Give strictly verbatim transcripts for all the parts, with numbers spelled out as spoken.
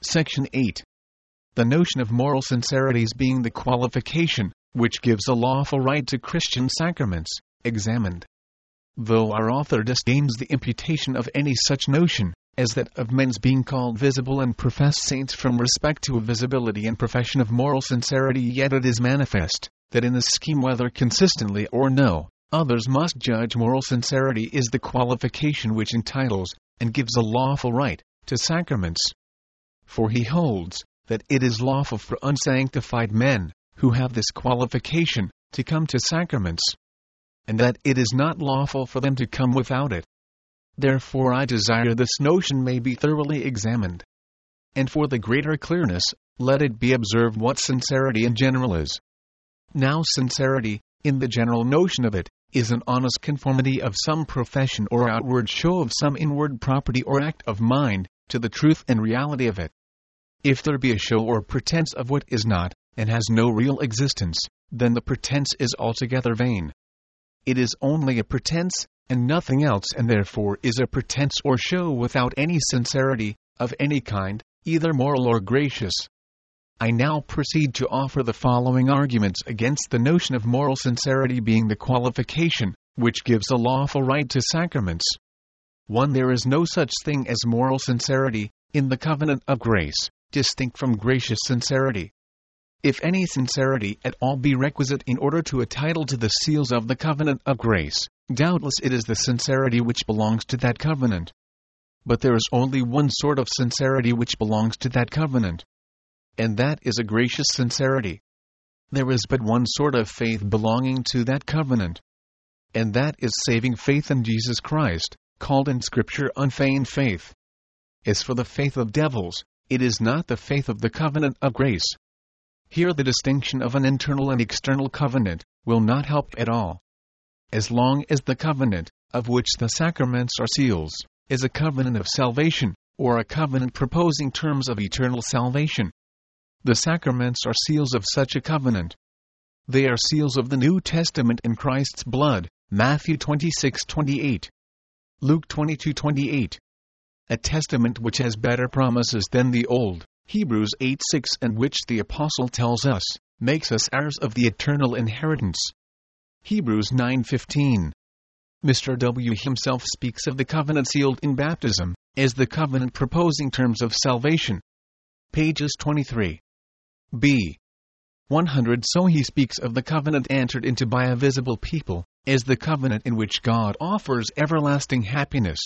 Section eight. The notion of moral sincerities being the qualification which gives a lawful right to Christian sacraments, examined. Though our author disdains the imputation of any such notion, as that of men's being called visible and professed saints from respect to a visibility and profession of moral sincerity, yet it is manifest, that in this scheme, whether consistently or no, others must judge moral sincerity is the qualification which entitles, and gives a lawful right, to sacraments. For he holds, that it is lawful for unsanctified men, who have this qualification, to come to sacraments, and that it is not lawful for them to come without it. Therefore I desire this notion may be thoroughly examined. And for the greater clearness, let it be observed what sincerity in general is. Now sincerity, in the general notion of it, is an honest conformity of some profession or outward show of some inward property or act of mind, to the truth and reality of it. If there be a show or pretense of what is not, and has no real existence, then the pretense is altogether vain. It is only a pretense, and nothing else, and therefore is a pretense or show without any sincerity, of any kind, either moral or gracious. I now proceed to offer the following arguments against the notion of moral sincerity being the qualification, which gives a lawful right to sacraments. one. There is no such thing as moral sincerity, in the covenant of grace, distinct from gracious sincerity. If any sincerity at all be requisite in order to a title to the seals of the covenant of grace, doubtless it is the sincerity which belongs to that covenant. But there is only one sort of sincerity which belongs to that covenant, and that is a gracious sincerity. There is but one sort of faith belonging to that covenant, and that is saving faith in Jesus Christ, called in Scripture unfeigned faith. As for the faith of devils, it is not the faith of the covenant of grace. Here the distinction of an internal and external covenant will not help at all. As long as the covenant, of which the sacraments are seals, is a covenant of salvation, or a covenant proposing terms of eternal salvation, the sacraments are seals of such a covenant. They are seals of the New Testament in Christ's blood, Matthew twenty-six twenty-eight, Luke twenty-two twenty-eight. A testament which has better promises than the old, Hebrews eight six, and which the Apostle tells us, makes us heirs of the eternal inheritance, Hebrews nine fifteen. Mister W. himself speaks of the covenant sealed in baptism, as the covenant proposing terms of salvation. Pages twenty-three b one hundred. So he speaks of the covenant entered into by a visible people, as the covenant in which God offers everlasting happiness.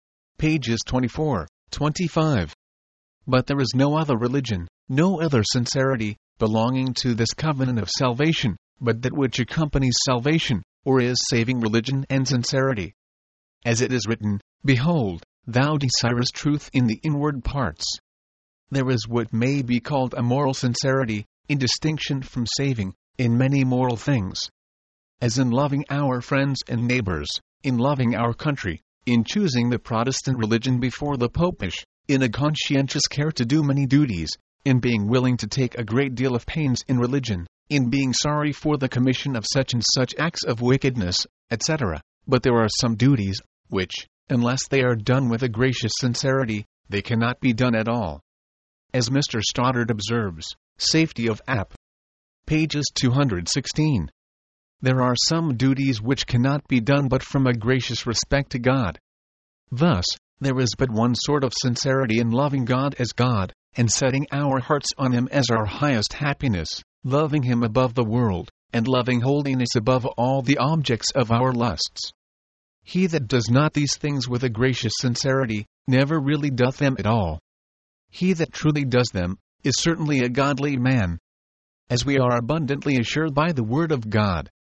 Pages twenty-four twenty-five. But there is no other religion, no other sincerity, belonging to this covenant of salvation, but that which accompanies salvation, or is saving religion and sincerity. As it is written, Behold, thou desirest truth in the inward parts. There is what may be called a moral sincerity, in distinction from saving, in many moral things. As in loving our friends and neighbors, in loving our country, in choosing the Protestant religion before the Popish, in a conscientious care to do many duties, in being willing to take a great deal of pains in religion, in being sorry for the commission of such and such acts of wickedness, et cetera. But there are some duties, which, unless they are done with a gracious sincerity, they cannot be done at all. As Mister Stoddard observes, Safety of App. Pages two hundred sixteen. There are some duties which cannot be done but from a gracious respect to God. Thus, there is but one sort of sincerity in loving God as God, and setting our hearts on Him as our highest happiness, loving Him above the world, and loving holiness above all the objects of our lusts. He that does not these things with a gracious sincerity, never really doth them at all. He that truly does them, is certainly a godly man, as we are abundantly assured by the Word of God.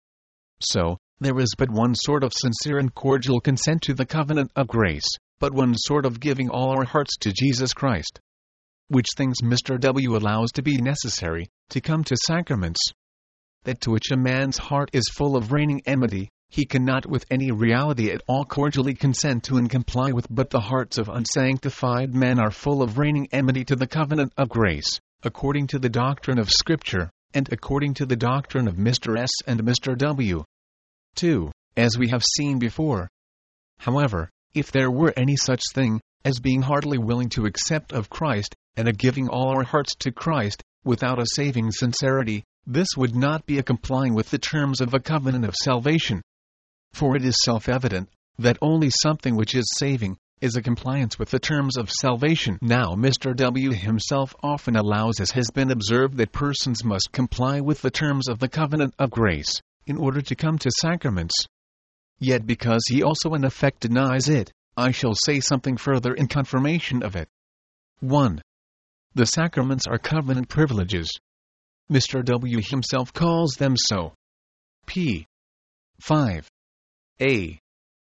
So, there is but one sort of sincere and cordial consent to the covenant of grace, but one sort of giving all our hearts to Jesus Christ. Which things Mister W. allows to be necessary, to come to sacraments. That to which a man's heart is full of reigning enmity, he cannot with any reality at all cordially consent to and comply with, but the hearts of unsanctified men are full of reigning enmity to the covenant of grace, according to the doctrine of Scripture, and according to the doctrine of Mister S. and Mister W. two, as we have seen before. However, if there were any such thing, as being heartily willing to accept of Christ, and a giving all our hearts to Christ, without a saving sincerity, this would not be a complying with the terms of a covenant of salvation. For it is self-evident that only something which is saving is a compliance with the terms of salvation. Now Mister W himself often allows, as has been observed, that persons must comply with the terms of the covenant of grace in order to come to sacraments. Yet because he also in effect denies it, I shall say something further in confirmation of it. one. The sacraments are covenant privileges. Mister W himself calls them so. P. five. A.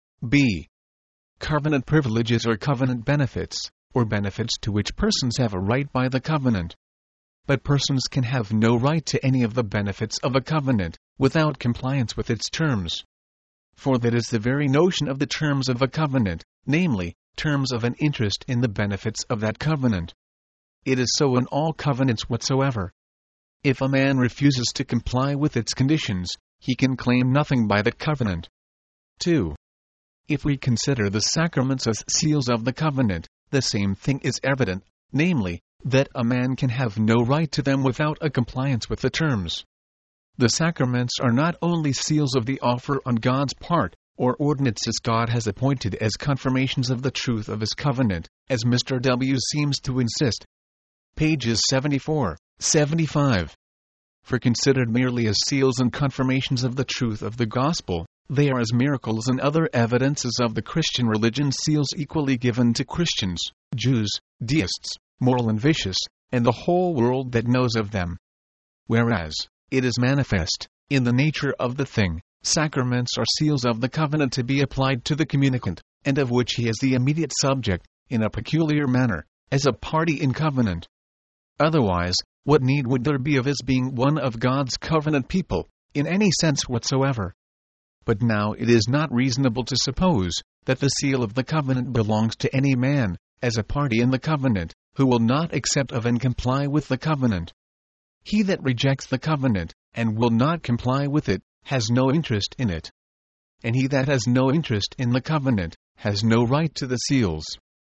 B. Covenant privileges are covenant benefits, or benefits to which persons have a right by the covenant. But persons can have no right to any of the benefits of a covenant, without compliance with its terms. For that is the very notion of the terms of a covenant, namely, terms of an interest in the benefits of that covenant. It is so in all covenants whatsoever. If a man refuses to comply with its conditions, he can claim nothing by the covenant. two. If we consider the sacraments as seals of the covenant, the same thing is evident, namely, that a man can have no right to them without a compliance with the terms. The sacraments are not only seals of the offer on God's part, or ordinances God has appointed as confirmations of the truth of His covenant, as Mister W seems to insist. Pages seventy-four, seventy-five. For considered merely as seals and confirmations of the truth of the gospel, they are as miracles and other evidences of the Christian religion, seals equally given to Christians, Jews, deists, moral and vicious, and the whole world that knows of them. Whereas, it is manifest, in the nature of the thing, sacraments are seals of the covenant to be applied to the communicant, and of which he is the immediate subject, in a peculiar manner, as a party in covenant. Otherwise, what need would there be of his being one of God's covenant people, in any sense whatsoever? But now it is not reasonable to suppose that the seal of the covenant belongs to any man, as a party in the covenant, who will not accept of and comply with the covenant. He that rejects the covenant, and will not comply with it, has no interest in it. And he that has no interest in the covenant, has no right to the seals.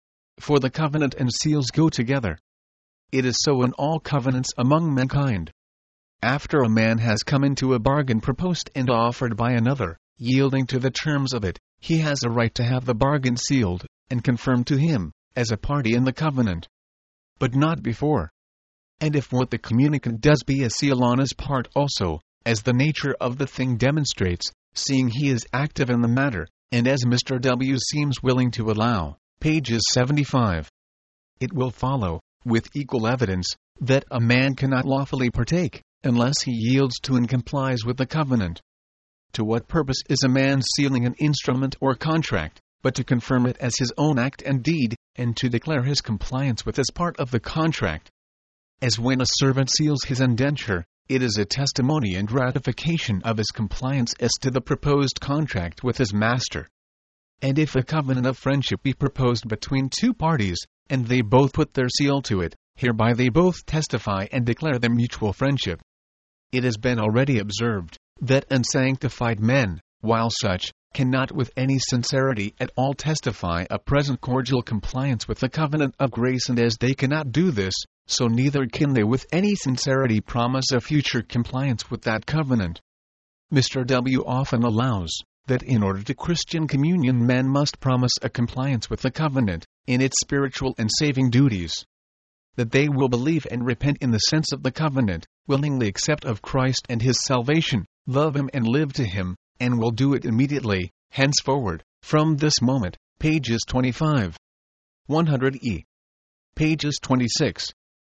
For the covenant and seals go together. It is so in all covenants among mankind. After a man has come into a bargain proposed and offered by another, yielding to the terms of it, he has a right to have the bargain sealed, and confirmed to him, as a party in the covenant. But not before. And if what the communicant does be a seal on his part also, as the nature of the thing demonstrates, seeing he is active in the matter, and as Mister W seems willing to allow, pages seventy-five, it will follow, with equal evidence, that a man cannot lawfully partake, unless he yields to and complies with the covenant. To what purpose is a man sealing an instrument or contract, but to confirm it as his own act and deed, and to declare his compliance with as part of the contract? As when a servant seals his indenture, it is a testimony and ratification of his compliance as to the proposed contract with his master. And if a covenant of friendship be proposed between two parties, and they both put their seal to it, hereby they both testify and declare their mutual friendship. It has been already observed, that unsanctified men, while such, cannot with any sincerity at all testify a present cordial compliance with the covenant of grace, and as they cannot do this, so neither can they with any sincerity promise a future compliance with that covenant. Mister W often allows, that in order to Christian communion men must promise a compliance with the covenant, in its spiritual and saving duties. That they will believe and repent in the sense of the covenant, willingly accept of Christ and His salvation, love Him and live to Him, and will do it immediately, henceforward, from this moment, pages twenty-five. one hundred E. Pages twenty-six.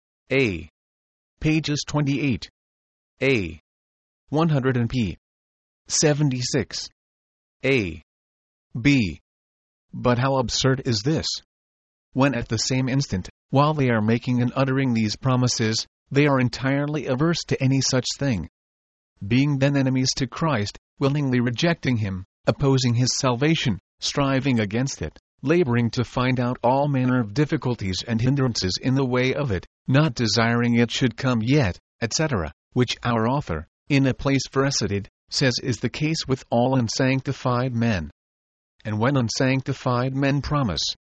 A. Pages twenty-eight. A. one hundred and P. seventy-six. A. B. But how absurd is this? When at the same instant, while they are making and uttering these promises, they are entirely averse to any such thing. Being then enemies to Christ, willingly rejecting Him, opposing His salvation, striving against it, laboring to find out all manner of difficulties and hindrances in the way of it, not desiring it should come yet, et cetera, which our author, in a place verseted, says is the case with all unsanctified men. And when unsanctified men promise,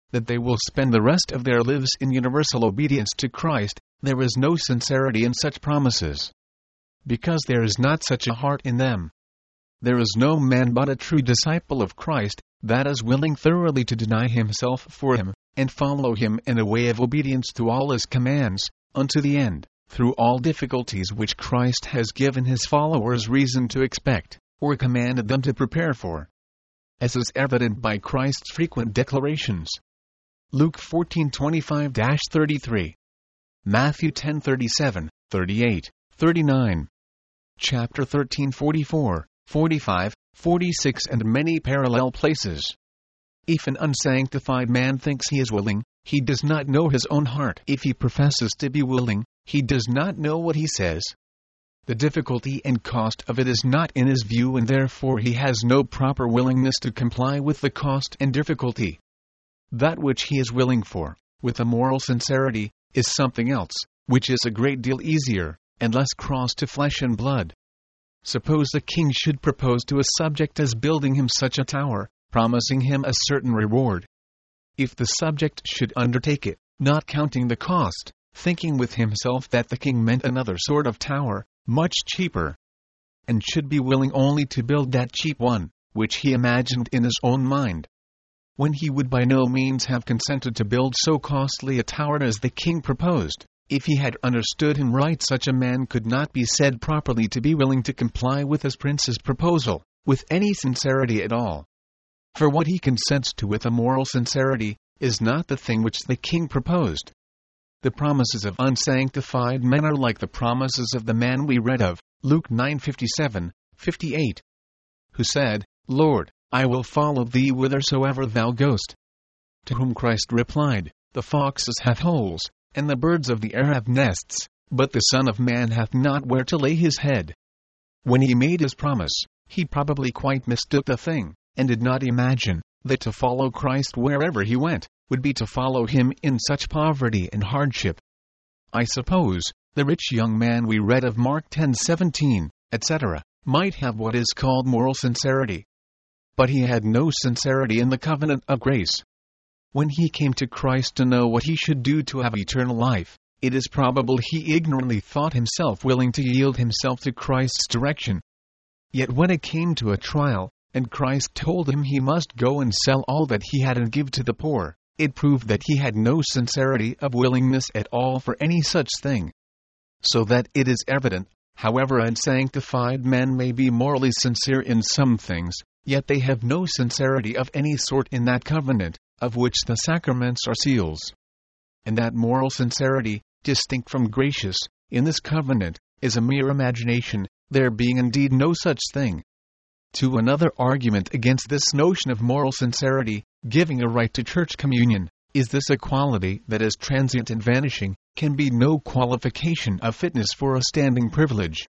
that they will spend the rest of their lives in universal obedience to Christ, there is no sincerity in such promises. Because there is not such a heart in them. There is no man but a true disciple of Christ, that is willing thoroughly to deny himself for him, and follow him in a way of obedience to all his commands, unto the end, through all difficulties which Christ has given his followers reason to expect, or commanded them to prepare for. As is evident by Christ's frequent declarations. Luke fourteen twenty-five to thirty-three. Matthew ten thirty-seven, thirty-eight, thirty-nine. Chapter thirteen forty-four, forty-five, forty-six and many parallel places. If an unsanctified man thinks he is willing, he does not know his own heart. If he professes to be willing, he does not know what he says. The difficulty and cost of it is not in his view, and therefore he has no proper willingness to comply with the cost and difficulty. That which he is willing for, with a moral sincerity, is something else, which is a great deal easier, and less cross to flesh and blood. Suppose a king should propose to a subject as building him such a tower, promising him a certain reward. If the subject should undertake it, not counting the cost, thinking with himself that the king meant another sort of tower, much cheaper, and should be willing only to build that cheap one, which he imagined in his own mind, when he would by no means have consented to build so costly a tower as the king proposed, if he had understood him right, such a man could not be said properly to be willing to comply with his prince's proposal, with any sincerity at all. For what he consents to with a moral sincerity, is not the thing which the king proposed. The promises of unsanctified men are like the promises of the man we read of, Luke nine fifty-seven, fifty-eight, who said, Lord, I will follow thee whithersoever thou goest. To whom Christ replied, The foxes have holes, and the birds of the air have nests, but the Son of Man hath not where to lay his head. When he made his promise, he probably quite mistook the thing, and did not imagine that to follow Christ wherever he went, would be to follow him in such poverty and hardship. I suppose, the rich young man we read of Mark ten seventeen, et cetera, might have what is called moral sincerity. But he had no sincerity in the covenant of grace. When he came to Christ to know what he should do to have eternal life, it is probable he ignorantly thought himself willing to yield himself to Christ's direction. Yet when it came to a trial, and Christ told him he must go and sell all that he had and give to the poor, it proved that he had no sincerity of willingness at all for any such thing. So that it is evident, however unsanctified men may be morally sincere in some things, yet they have no sincerity of any sort in that covenant, of which the sacraments are seals. And that moral sincerity, distinct from gracious, in this covenant, is a mere imagination, there being indeed no such thing. To another argument against this notion of moral sincerity, giving a right to church communion, is this a quality that is transient and vanishing, can be no qualification of fitness for a standing privilege.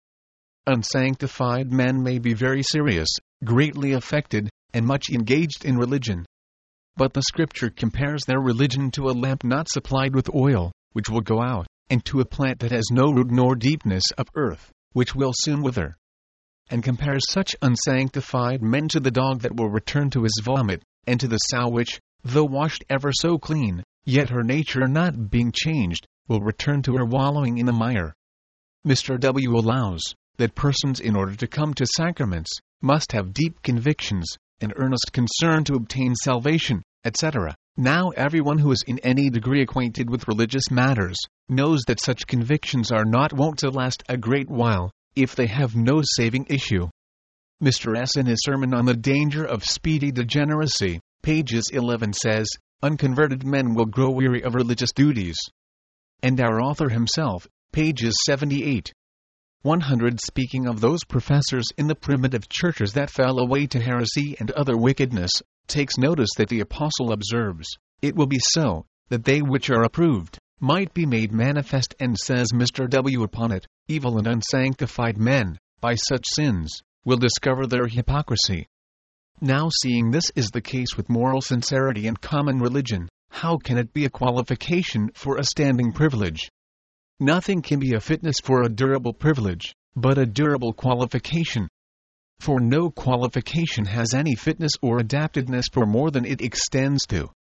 Unsanctified men may be very serious, greatly affected, and much engaged in religion. But the Scripture compares their religion to a lamp not supplied with oil, which will go out, and to a plant that has no root nor deepness of earth, which will soon wither. And compares such unsanctified men to the dog that will return to his vomit, and to the sow which, though washed ever so clean, yet her nature not being changed, will return to her wallowing in the mire. Mister W. allows that persons, in order to come to sacraments, must have deep convictions, an earnest concern to obtain salvation, et cetera. Now everyone who is in any degree acquainted with religious matters, knows that such convictions are not wont to last a great while, if they have no saving issue. Mister S. in his sermon on the danger of speedy degeneracy, pages eleven says, unconverted men will grow weary of religious duties. And our author himself, pages seventy-eight, one hundred, speaking of those professors in the primitive churches that fell away to heresy and other wickedness, takes notice that the apostle observes, it will be so, that they which are approved, might be made manifest, and says Mister W. upon it, evil and unsanctified men, by such sins, will discover their hypocrisy. Now seeing this is the case with moral sincerity and common religion, how can it be a qualification for a standing privilege? Nothing can be a fitness for a durable privilege, but a durable qualification. For no qualification has any fitness or adaptedness for more than it extends to.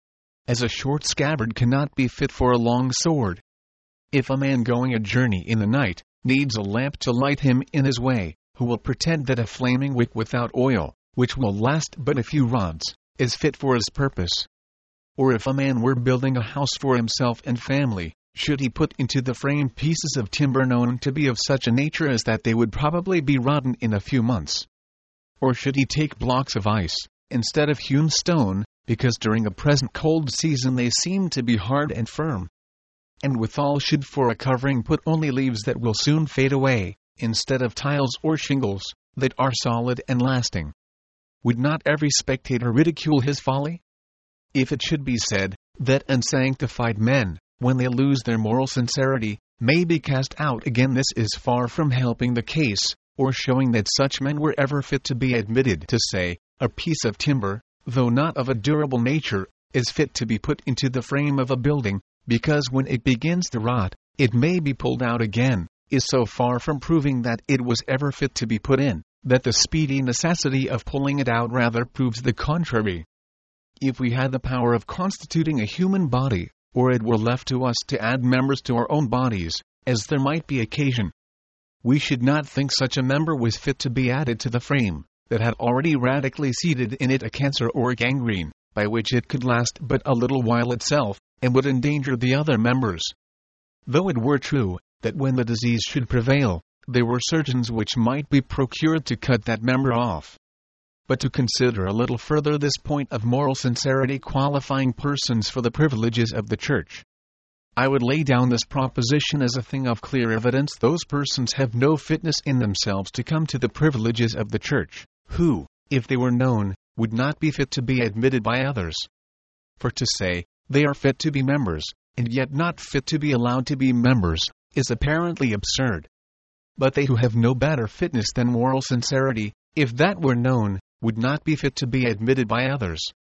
as a short scabbard cannot be fit for a long sword. If a man going a journey in the night needs a lamp to light him in his way, who will pretend that a flaming wick without oil, which will last but a few rods, is fit for his purpose? Or if a man were building a house for himself and family, should he put into the frame pieces of timber known to be of such a nature as that they would probably be rotten in a few months? Or should he take blocks of ice, instead of hewn stone, because during a present cold season they seem to be hard and firm? And withal should for a covering put only leaves that will soon fade away, instead of tiles or shingles, that are solid and lasting? Would not every spectator ridicule his folly? If it should be said, that unsanctified men, when they lose their moral sincerity, may be cast out again, this is far from helping the case, or showing that such men were ever fit to be admitted to say, a piece of timber, though not of a durable nature, is fit to be put into the frame of a building, because when it begins to rot, it may be pulled out again, is so far from proving that it was ever fit to be put in, that the speedy necessity of pulling it out rather proves the contrary. If we had the power of constituting a human body, or it were left to us to add members to our own bodies, as there might be occasion, we should not think such a member was fit to be added to the frame, that had already radically seated in it a cancer or a gangrene, by which it could last but a little while itself, and would endanger the other members. Though it were true, that when the disease should prevail, there were surgeons which might be procured to cut that member off. But to consider a little further this point of moral sincerity qualifying persons for the privileges of the Church, I would lay down this proposition as a thing of clear evidence: those persons have no fitness in themselves to come to the privileges of the Church, who, if they were known, would not be fit to be admitted by others. For to say, they are fit to be members, and yet not fit to be allowed to be members, is apparently absurd. But they who have no better fitness than moral sincerity, if that were known, would not be fit to be admitted by others.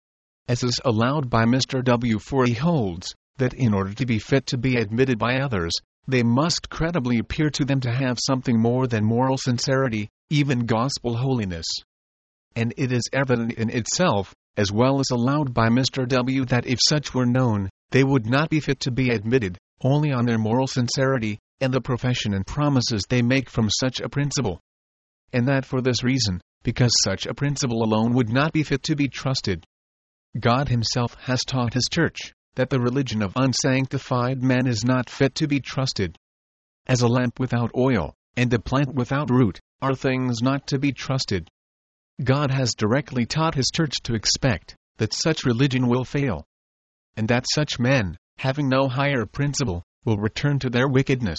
As is allowed by Mister W. for he holds, that in order to be fit to be admitted by others, they must credibly appear to them to have something more than moral sincerity, even gospel holiness. And it is evident in itself, as well as allowed by Mister W., that if such were known, they would not be fit to be admitted, only on their moral sincerity, and the profession and promises they make from such a principle. And that for this reason, because such a principle alone would not be fit to be trusted. God himself has taught his Church, that the religion of unsanctified men is not fit to be trusted. As a lamp without oil, and a plant without root, are things not to be trusted. God has directly taught his Church to expect that such religion will fail, and that such men, having no higher principle, will return to their wickedness.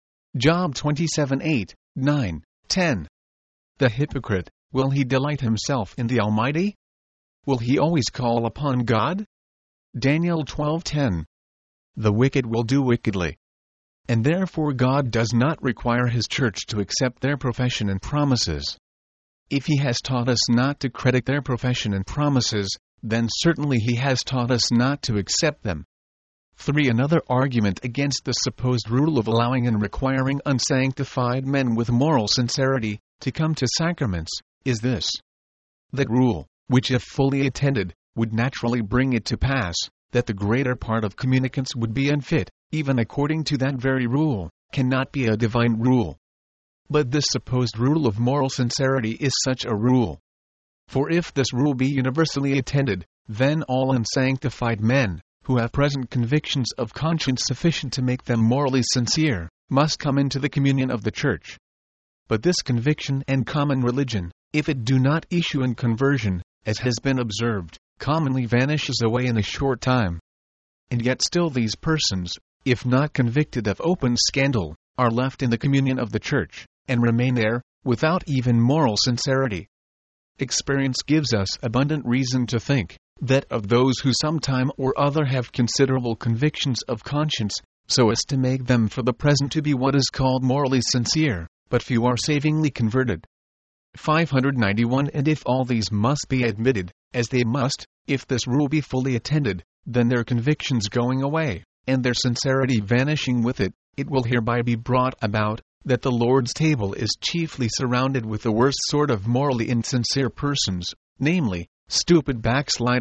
Job twenty-seven eight, nine, ten. The hypocrite, will he delight himself in the Almighty? Will he always call upon God? Daniel twelve ten. The wicked will do wickedly. And therefore God does not require his Church to accept their profession and promises. If he has taught us not to credit their profession and promises, then certainly he has taught us not to accept them. three. Another argument against the supposed rule of allowing and requiring unsanctified men with moral sincerity to come to sacraments, is this. That rule, which if fully attended, would naturally bring it to pass, that the greater part of communicants would be unfit, even according to that very rule, cannot be a divine rule. But this supposed rule of moral sincerity is such a rule. For if this rule be universally attended, then all unsanctified men, who have present convictions of conscience sufficient to make them morally sincere, must come into the communion of the Church. But this conviction and common religion, if it do not issue in conversion, as has been observed, commonly vanishes away in a short time. And yet still these persons, if not convicted of open scandal, are left in the communion of the Church, and remain there, without even moral sincerity. Experience gives us abundant reason to think, that of those who some time or other have considerable convictions of conscience, so as to make them for the present to be what is called morally sincere, but few are savingly converted. five hundred ninety-one. And if all these must be admitted, as they must, if this rule be fully attended, then their convictions going away, and their sincerity vanishing with it, it will hereby be brought about, that the Lord's table is chiefly surrounded with the worst sort of morally insincere persons, namely, stupid backsliders,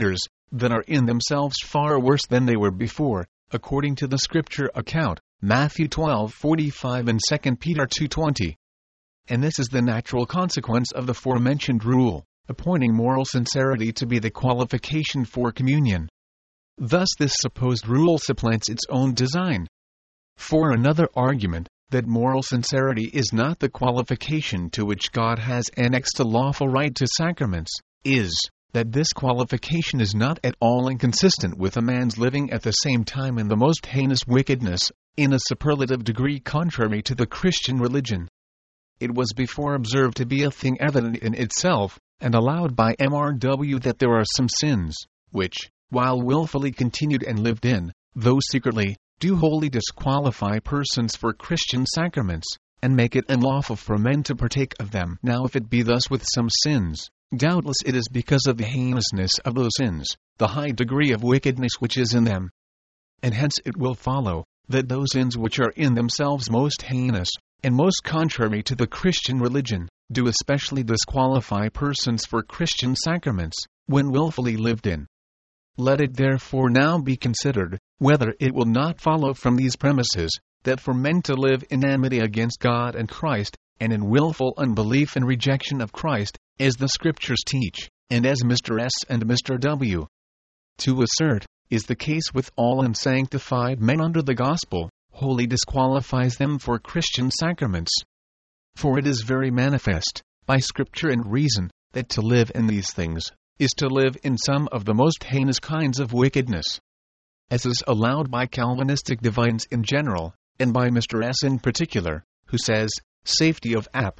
that are in themselves far worse than they were before, according to the scripture account, Matthew twelve forty-five and Second Peter two twenty. And this is the natural consequence of the forementioned rule, appointing moral sincerity to be the qualification for communion. Thus this supposed rule supplants its own design. For another argument, that moral sincerity is not the qualification to which God has annexed a lawful right to sacraments, is, that this qualification is not at all inconsistent with a man's living at the same time in the most heinous wickedness, in a superlative degree contrary to the Christian religion. It was before observed to be a thing evident in itself, and allowed by M R W that there are some sins, which, while willfully continued and lived in, though secretly, do wholly disqualify persons for Christian sacraments, and make it unlawful for men to partake of them. Now if it be thus with some sins, doubtless it is because of the heinousness of those sins, the high degree of wickedness which is in them. And hence it will follow, that those sins which are in themselves most heinous, and most contrary to the Christian religion, do especially disqualify persons for Christian sacraments, when willfully lived in. Let it therefore now be considered, whether it will not follow from these premises, that for men to live in enmity against God and Christ, and in willful unbelief and rejection of Christ, as the Scriptures teach, and as Mister S and Mister W to assert, is the case with all unsanctified men under the gospel, wholly disqualifies them for Christian sacraments. For it is very manifest, by Scripture and reason, that to live in these things, is to live in some of the most heinous kinds of wickedness. As is allowed by Calvinistic divines in general, and by Mister S in particular, who says, Safety of App.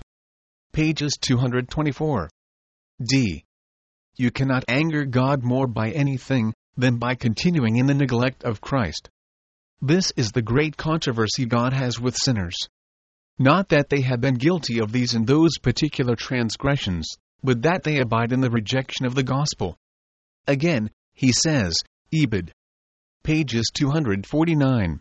Pages two twenty-four. D. You cannot anger God more by anything, than by continuing in the neglect of Christ. This is the great controversy God has with sinners. Not that they have been guilty of these and those particular transgressions, but that they abide in the rejection of the gospel. Again, he says, Ebed. Pages two forty-nine.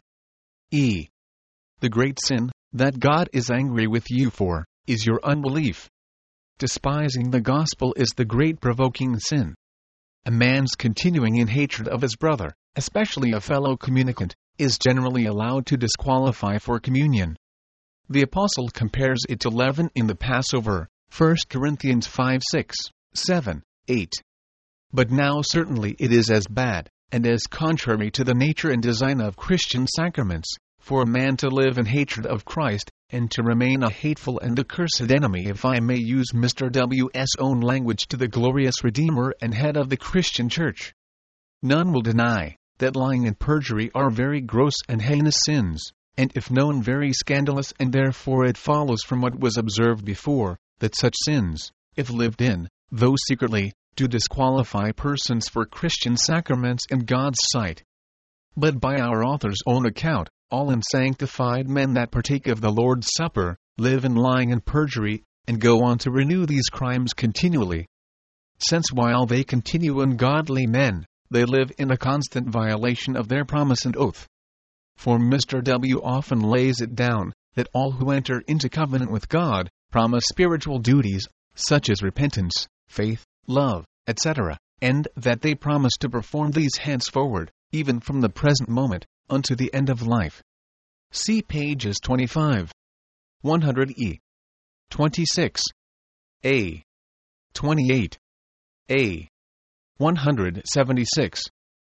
E. The great sin, that God is angry with you for, is your unbelief. Despising the gospel is the great provoking sin. A man's continuing in hatred of his brother, especially a fellow communicant, is generally allowed to disqualify for communion. The apostle compares it to leaven in the Passover, First Corinthians five six, seven, eight. But now certainly it is as bad, and as contrary to the nature and design of Christian sacraments, for a man to live in hatred of Christ, and to remain a hateful and accursed enemy, if I may use Mister W S own language, to the glorious Redeemer and head of the Christian Church. None will deny that lying and perjury are very gross and heinous sins, and if known very scandalous, and therefore it follows from what was observed before, that such sins, if lived in, though secretly, do disqualify persons for Christian sacraments in God's sight. But by our author's own account, all unsanctified men that partake of the Lord's Supper, live in lying and perjury, and go on to renew these crimes continually. Since while they continue ungodly men, they live in a constant violation of their promise and oath. For Mister W often lays it down, that all who enter into covenant with God, promise spiritual duties, such as repentance, faith, love, et cetera, and that they promise to perform these henceforward, even from the present moment, unto the end of life. See pages twenty-five, one hundred E, twenty-six, A, twenty-eight, A, one hundred seventy-six,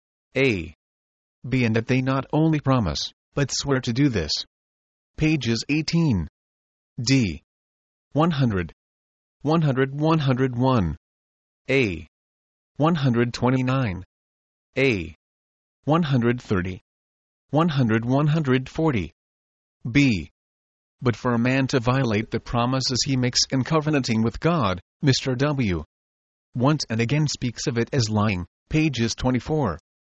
A, B, and that they not only promise, but swear to do this. Pages eighteen, D, one hundred, one hundred, one hundred one, A, one hundred twenty-nine, A, one hundred thirty, one hundred, one hundred forty, B. But for a man to violate the promises he makes in covenanting with God, Mister W once and again speaks of it as lying, pages twenty-four,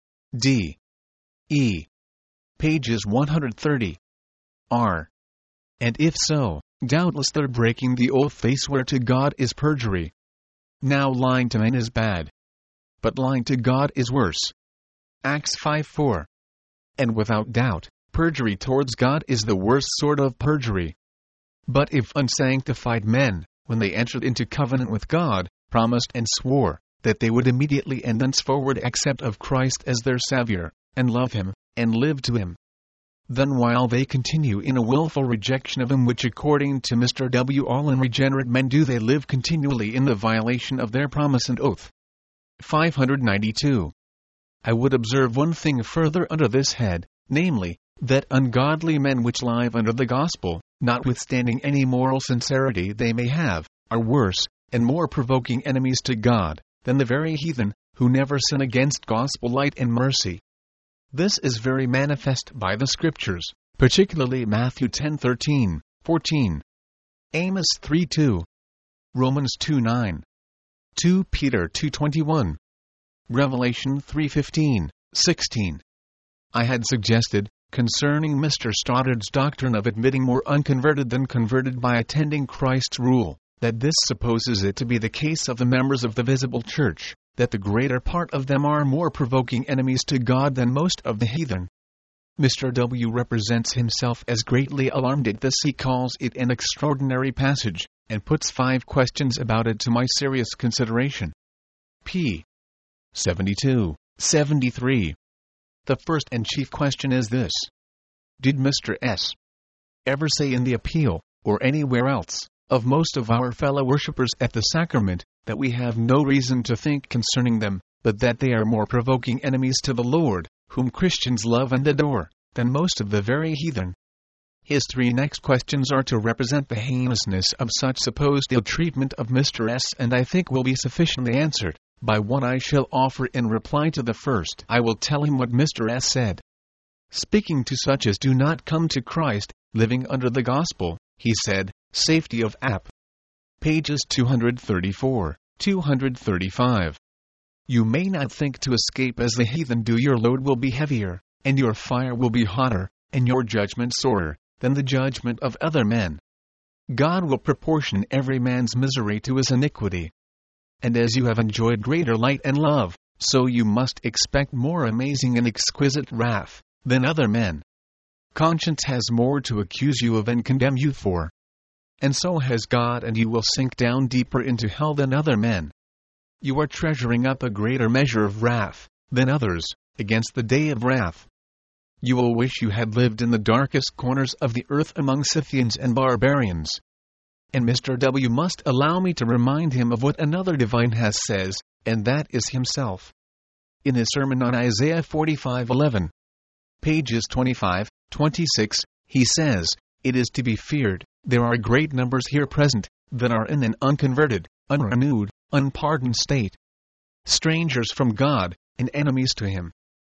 D, E, pages one hundred thirty, R. And if so, doubtless their breaking the oath they swear to God is perjury. Now lying to men is bad, but lying to God is worse. Acts five four. And without doubt, perjury towards God is the worst sort of perjury. But if unsanctified men, when they entered into covenant with God, promised and swore, that they would immediately and thenceforward accept of Christ as their Savior, and love Him, and live to Him. Then while they continue in a willful rejection of Him, which according to Mister W. all unregenerate men do, they live continually in the violation of their promise and oath. five hundred ninety-two. I would observe one thing further under this head, namely, that ungodly men which live under the gospel, notwithstanding any moral sincerity they may have, are worse, and more provoking enemies to God, than the very heathen, who never sin against gospel light and mercy. This is very manifest by the Scriptures, particularly Matthew ten thirteen, fourteen, Amos three two, Romans two nine, two Peter two twenty-one, Revelation three fifteen, sixteen. I had suggested, concerning Mister Stoddard's doctrine of admitting more unconverted than converted by attending Christ's rule, that this supposes it to be the case of the members of the visible church, that the greater part of them are more provoking enemies to God than most of the heathen. Mister W. represents himself as greatly alarmed at this. He calls it an extraordinary passage, and puts five questions about it to my serious consideration. P. seventy-two, seventy-three. The first and chief question is this: did Mister S. ever say in the appeal, or anywhere else, of most of our fellow worshippers at the sacrament, that we have no reason to think concerning them, but that they are more provoking enemies to the Lord, whom Christians love and adore, than most of the very heathen? His three next questions are to represent the heinousness of such supposed ill treatment of Mister S, and I think will be sufficiently answered by what I shall offer in reply to the first. I will tell him what Mister S said. Speaking to such as do not come to Christ, living under the gospel, he said, Safety of App. Pages two thirty-four, two thirty-five. You may not think to escape as the heathen do. Your load will be heavier, and your fire will be hotter, and your judgment sorer, than the judgment of other men. God will proportion every man's misery to his iniquity. And as you have enjoyed greater light and love, so you must expect more amazing and exquisite wrath than other men. Conscience has more to accuse you of and condemn you for. And so has God, and you will sink down deeper into hell than other men. You are treasuring up a greater measure of wrath than others against the day of wrath. You will wish you had lived in the darkest corners of the earth among Scythians and barbarians. And Mister W. must allow me to remind him of what another divine has says, and that is himself. In his sermon on Isaiah forty-five eleven, pages twenty-five, twenty-six, he says, It is to be feared, there are great numbers here present, that are in an unconverted, unrenewed, unpardoned state. Strangers from God, and enemies to Him.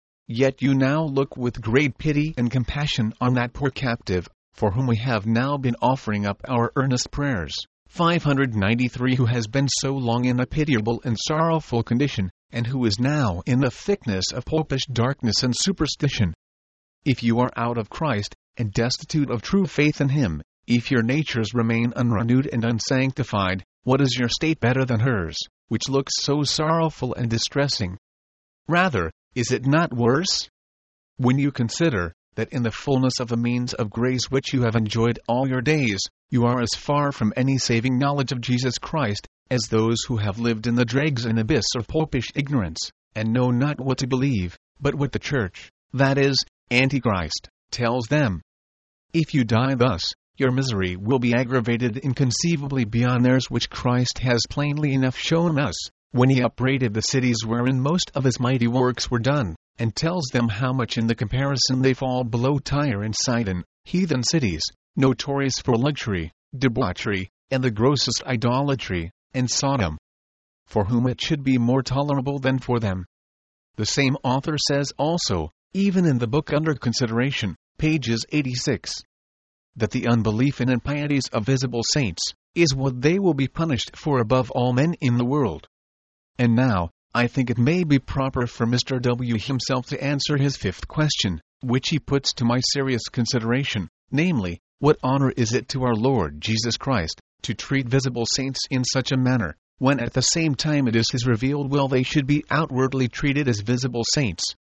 Yet you now look with great pity and compassion on that poor captive, for whom we have now been offering up our earnest prayers. five hundred ninety-three Who has been so long in a pitiable and sorrowful condition, and who is now in the thickness of popish darkness and superstition. If you are out of Christ, and destitute of true faith in Him, if your natures remain unrenewed and unsanctified, what is your state better than hers, which looks so sorrowful and distressing? Rather, is it not worse? When you consider that in the fullness of the means of grace which you have enjoyed all your days, you are as far from any saving knowledge of Jesus Christ, as those who have lived in the dregs and abyss of popish ignorance, and know not what to believe, but what the Church, that is, Antichrist, tells them. If you die thus, your misery will be aggravated inconceivably beyond theirs, which Christ has plainly enough shown us, when He upbraided the cities wherein most of His mighty works were done, and tells them how much in the comparison they fall below Tyre and Sidon, heathen cities, notorious for luxury, debauchery, and the grossest idolatry, and Sodom, for whom it should be more tolerable than for them. The same author says also, even in the book under consideration, pages eighty-six, that the unbelief and impieties of visible saints is what they will be punished for above all men in the world. And now, I think it may be proper for Mister W. himself to answer his fifth question, which he puts to my serious consideration, namely, what honor is it to our Lord Jesus Christ to treat visible saints in such a manner, when at the same time it is His revealed will they should be outwardly treated as visible saints,